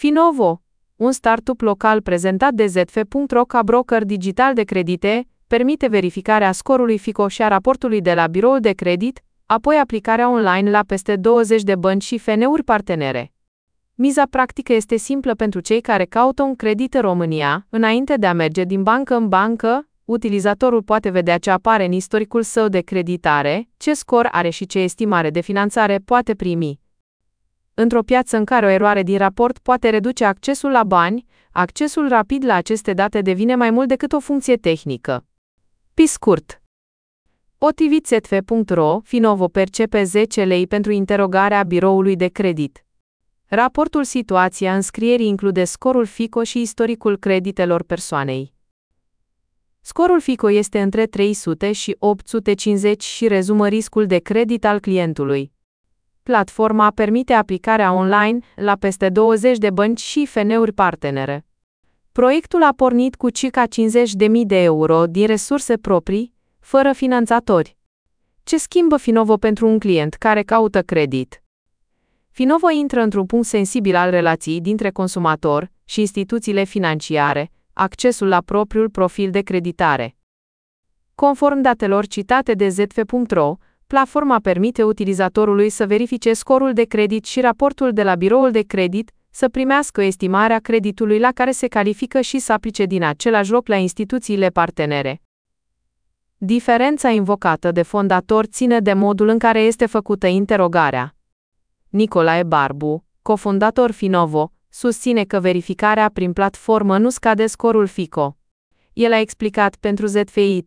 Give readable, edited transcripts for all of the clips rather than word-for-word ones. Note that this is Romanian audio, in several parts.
Finovo, un startup local prezentat de ZF.ro ca broker digital de credite, permite verificarea scorului FICO și a raportului de la biroul de credit, apoi aplicarea online la peste 20 de bănci și FNE-uri partenere. Miza practică este simplă pentru cei care caută un credit în România. Înainte de a merge din bancă în bancă, utilizatorul poate vedea ce apare în istoricul său de creditare, ce scor are și ce estimare de finanțare poate primi. Într-o piață în care o eroare din raport poate reduce accesul la bani, accesul rapid la aceste date devine mai mult decât o funcție tehnică. Pe scurt, potrivit ZF.ro, Finovo percepe 10 lei pentru interogarea biroului de credit. Raportul situația înscrierii include scorul FICO și istoricul creditelor persoanei. Scorul FICO este între 300 și 850 și rezumă riscul de credit al clientului. Platforma permite aplicarea online la peste 20 de bănci și FNE-uri partenere. Proiectul a pornit cu circa 50.000 de euro din resurse proprii, fără finanțatori. Ce schimbă Finovo pentru un client care caută credit? Finovo intră într-un punct sensibil al relației dintre consumator și instituțiile financiare, accesul la propriul profil de creditare. Conform datelor citate de ZF.ro, platforma permite utilizatorului să verifice scorul de credit și raportul de la biroul de credit, să primească estimarea creditului la care se califică și să aplice din același loc la instituțiile partenere. Diferența invocată de fondator ține de modul în care este făcută interogarea. Nicolae Barbu, cofondator Finovo, susține că verificarea prin platformă nu scade scorul FICO. El a explicat pentru ZFIT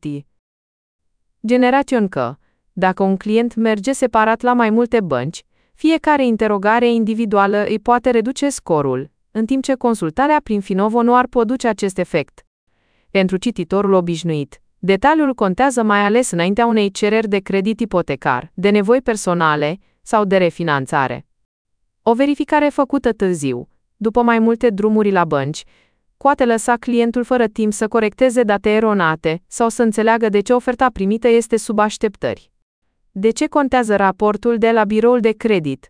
Generation că, dacă un client merge separat la mai multe bănci, fiecare interogare individuală îi poate reduce scorul, în timp ce consultarea prin Finovo nu ar produce acest efect. Pentru cititorul obișnuit, detaliul contează mai ales înaintea unei cereri de credit ipotecar, de nevoi personale sau de refinanțare. O verificare făcută târziu, după mai multe drumuri la bănci, poate lăsa clientul fără timp să corecteze date eronate sau să înțeleagă de ce oferta primită este sub așteptări. De ce contează raportul de la biroul de credit?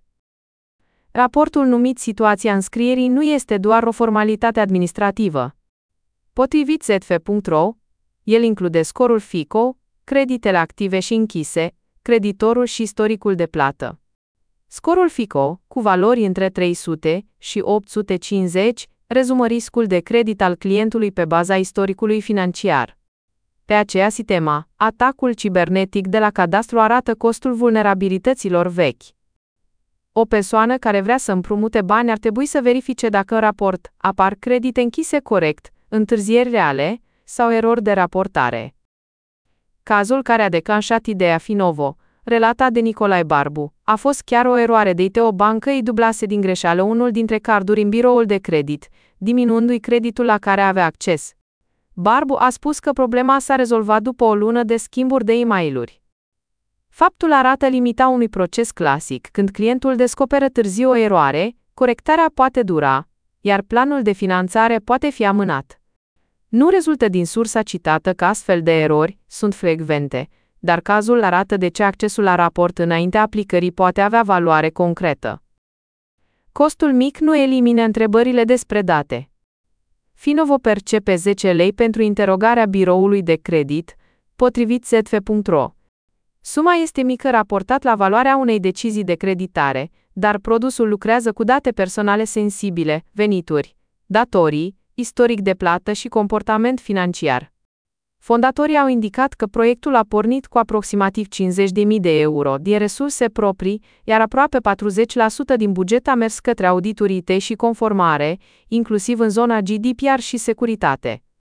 Raportul numit situația înscrierii nu este doar o formalitate administrativă. Potrivit ZF.ro, el include scorul FICO, creditele active și închise, creditorul și istoricul de plată. Scorul FICO, cu valori între 300 și 850, rezumă riscul de credit al clientului pe baza istoricului financiar. Pe aceeași temă, atacul cibernetic de la cadastru arată costul vulnerabilităților vechi. O persoană care vrea să împrumute bani ar trebui să verifice dacă în raport apar credite închise corect, întârzieri reale sau erori de raportare. Cazul care a declanșat ideea Finovo, relatat de Nicolae Barbu, a fost chiar o eroare de IT. O bancă îi dublase din greșeală unul dintre carduri în biroul de credit, diminuându-i creditul la care avea acces. Barbu a spus că problema s-a rezolvat după o lună de schimburi de e-mail-uri. Faptul arată limita unui proces clasic. Când clientul descoperă târziu o eroare, corectarea poate dura, iar planul de finanțare poate fi amânat. Nu rezultă din sursa citată că astfel de erori sunt frecvente, dar cazul arată de ce accesul la raport înaintea aplicării poate avea valoare concretă. Costul mic nu elimină întrebările despre date. Finovo percepe 10 lei pentru interogarea biroului de credit, potrivit ZF.ro. Suma este mică raportat la valoarea unei decizii de creditare, dar produsul lucrează cu date personale sensibile, venituri, datorii, istoric de plată și comportament financiar. Fondatorii au indicat că proiectul a pornit cu aproximativ 50.000 de euro din resurse proprii, iar aproape 40% din buget a mers către audituri IT și conformare, inclusiv în zona GDPR și securitate.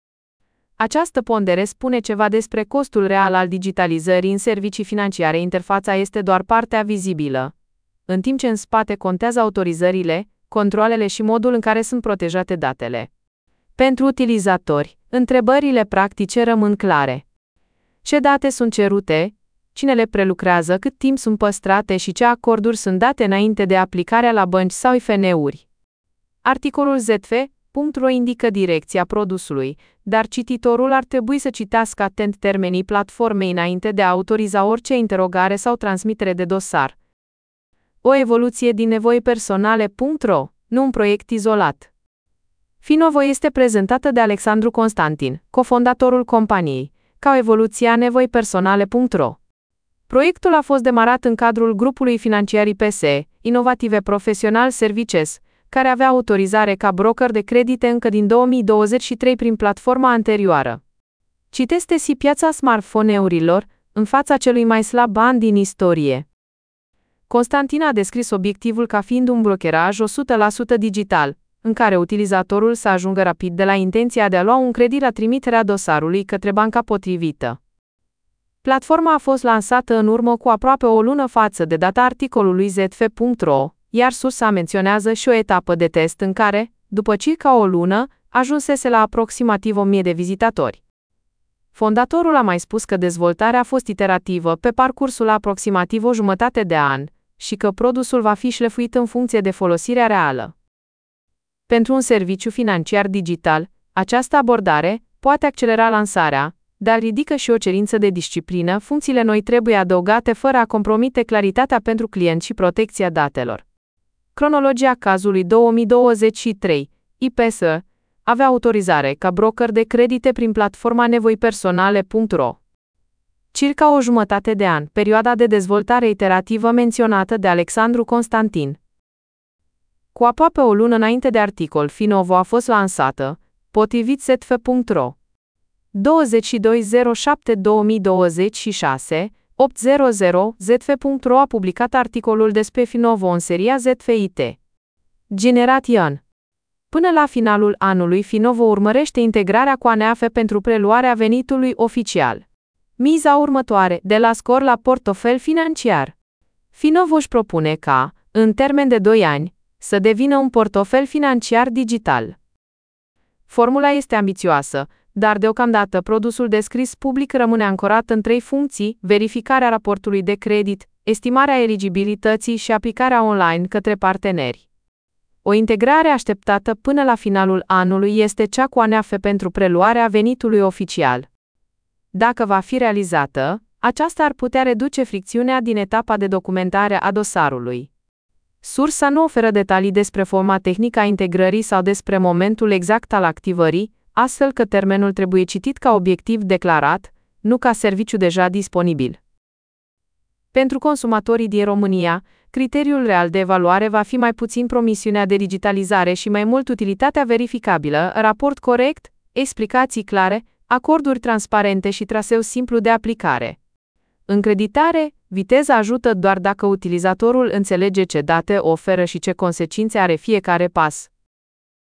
Această pondere spune ceva despre costul real al digitalizării în servicii financiare. Interfața este doar partea vizibilă, în timp ce în spate contează autorizările, controalele și modul în care sunt protejate datele. Pentru utilizatori, întrebările practice rămân clare. Ce date sunt cerute, cine le prelucrează, cât timp sunt păstrate și ce acorduri sunt date înainte de aplicarea la bănci sau FNE-uri. Articolul ZF.ro indică direcția produsului, dar cititorul ar trebui să citească atent termenii platformei înainte de a autoriza orice interogare sau transmitere de dosar. O evoluție din nevoi personale.ro nu un proiect izolat. Finovo este prezentată de Alexandru Constantin, cofondatorul companiei, ca o evoluție a nevoipersonale.ro. Proiectul a fost demarat în cadrul grupului financiar IPS, Inovative Professional Services, care avea autorizare ca broker de credite încă din 2023 prin platforma anterioară. Citeste-si piața smartphone-urilor, în fața celui mai slab an din istorie. Constantin a descris obiectivul ca fiind un brokeraj 100% digital, în care utilizatorul să ajungă rapid de la intenția de a lua un credit la trimiterea dosarului către banca potrivită. Platforma a fost lansată în urmă cu aproape o lună față de data articolului zf.ro, iar sursa menționează și o etapă de test în care, după circa o lună, ajunsese la aproximativ 1000 de vizitatori. Fondatorul a mai spus că dezvoltarea a fost iterativă pe parcursul aproximativ o jumătate de an și că produsul va fi șlefuit în funcție de folosirea reală. Pentru un serviciu financiar digital, această abordare poate accelera lansarea, dar ridică și o cerință de disciplină. Funcțiile noi trebuie adăugate fără a compromite claritatea pentru client și protecția datelor. Cronologia cazului 2023, IPS avea autorizare ca broker de credite prin platforma nevoipersonale.ro. Circa o jumătate de an, perioada de dezvoltare iterativă menționată de Alexandru Constantin. Cu aproape o lună înainte de articol, Finovo a fost lansată, potrivit zf.ro. 22/07/2026, 8:00, zf.ro a publicat articolul despre Finovo în seria ZFIT. Generat Ion. Până la finalul anului, Finovo urmărește integrarea cu ANEAF pentru preluarea venitului oficial. Miza următoare, de la scor la portofel financiar. Finovo își propune ca, în termen de 2 ani, să devină un portofel financiar digital. Formula este ambițioasă, dar deocamdată produsul descris public rămâne ancorat în 3 funcții: verificarea raportului de credit, estimarea eligibilității și aplicarea online către parteneri. O integrare așteptată până la finalul anului este cea cu ANEAF pentru preluarea venitului oficial. Dacă va fi realizată, aceasta ar putea reduce fricțiunea din etapa de documentare a dosarului. Sursa nu oferă detalii despre forma tehnică a integrării sau despre momentul exact al activării, astfel că termenul trebuie citit ca obiectiv declarat, nu ca serviciu deja disponibil. Pentru consumatorii din România, criteriul real de evaluare va fi mai puțin promisiunea de digitalizare și mai mult utilitatea verificabilă, raport corect, explicații clare, acorduri transparente și traseu simplu de aplicare. În creditare, viteza ajută doar dacă utilizatorul înțelege ce date oferă și ce consecințe are fiecare pas.